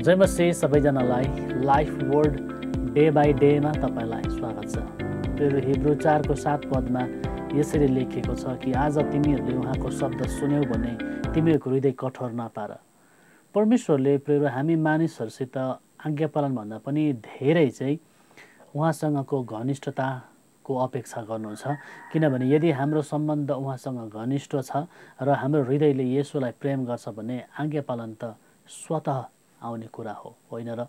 जय मसीह सबैजनालाई life word day by डेमा तपाईँलाई स्वागत छ। त्यो हिब्रू 4:7 पदमा यसरी लेखिएको छ कि आज तिमीहरूले उहाँको शब्द सुन्यौ भने तिमीहरूको हृदय कठोर नपार। परमेश्वरले प्रेरो हामी मानिसहरूसित आज्ञा पालन भन्दा पनि धेरै चाहिँ उहाँसँगको घनिष्ठताको अपेक्षा गर्नुहुन्छ। किनभने यदि हाम्रो सम्बन्ध उहाँसँग घनिष्ठ छ र हाम्रो हृदयले येशूलाई प्रेम गर्छ भने आज्ञा पालन त स्वतः आउने कुरा हो, होइन र?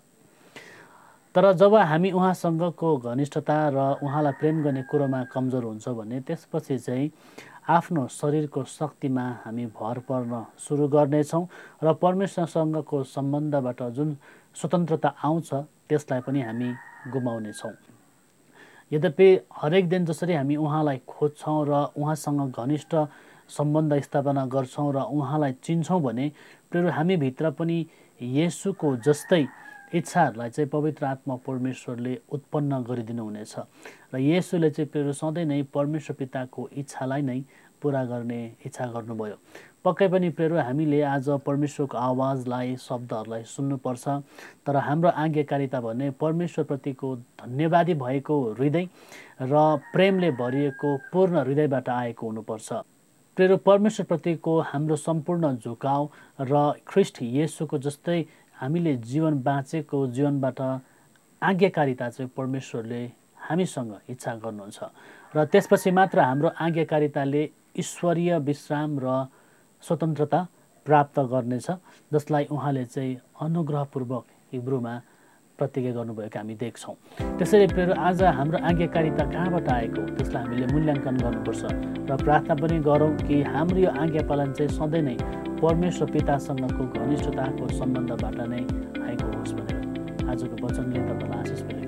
तर जब हामी उहाँसँगको घनिष्ठता र उहाँलाई प्रेम गर्ने कुरोमा कमजोर हुन्छ भने त्यसपछि चाहिँ आफ्नो शरीरको शक्तिमा हामी भर पर्न सुरु गर्नेछौँ र परमेश्वरसँगको सम्बन्धबाट जुन स्वतन्त्रता आउँछ त्यसलाई पनि हामी गुमाउनेछौँ। यद्यपि हरेक दिन जसरी हामी उहाँलाई खोज्छौँ र उहाँसँग घनिष्ठ सम्बन्ध स्थापना गर्छौँ र उहाँलाई चिन्छौँ भने प्रेरो हामीभित्र पनि येशूको जस्तै इच्छाहरूलाई चाहिँ पवित्र आत्मा परमेश्वरले उत्पन्न गरिदिनु हुनेछ र येशूले चाहिँ प्रेरो सधैँ नै परमेश्वर पिताको इच्छालाई नै पुरा गर्ने इच्छा गर्नुभयो। पक्कै पनि प्रेरो हामीले आज परमेश्वरको आवाजलाई शब्दहरूलाई सुन्नुपर्छ, तर हाम्रो आज्ञाकारिता भने परमेश्वरप्रतिको धन्यवादी भएको हृदय र प्रेमले भरिएको पूर्ण हृदयबाट आएको हुनुपर्छ। प्रेरो परमेश्वरप्रतिको हाम्रो सम्पूर्ण झुकाव र ख्रिस्ट येशूको जस्तै हामीले जीवन बाँचेको जीवनबाट आज्ञाकारिता चाहिँ परमेश्वरले हामीसँग इच्छा गर्नुहुन्छ र त्यसपछि मात्र हाम्रो आज्ञाकारिताले ईश्वरीय विश्राम र स्वतन्त्रता प्राप्त गर्नेछ, जसलाई उहाँले चाहिँ अनुग्रहपूर्वक हिब्रूमा प्रतिज्ञा गर्नुभएको हामी देख्छौँ। त्यसैले प्रेरो आज हाम्रो आज्ञाकारिता कहाँबाट आएको त्यसलाई हामीले मूल्याङ्कन गर्नुपर्छ र प्रार्थना पनि गरौँ कि हाम्रो यो आज्ञा पालन चाहिँ सधैँ नै परमेश्वर पितासँगको घनिष्ठताको सम्बन्धबाट नै आएको होस् भनेर। आजको वचनले तपाईँलाई आशिष मिले।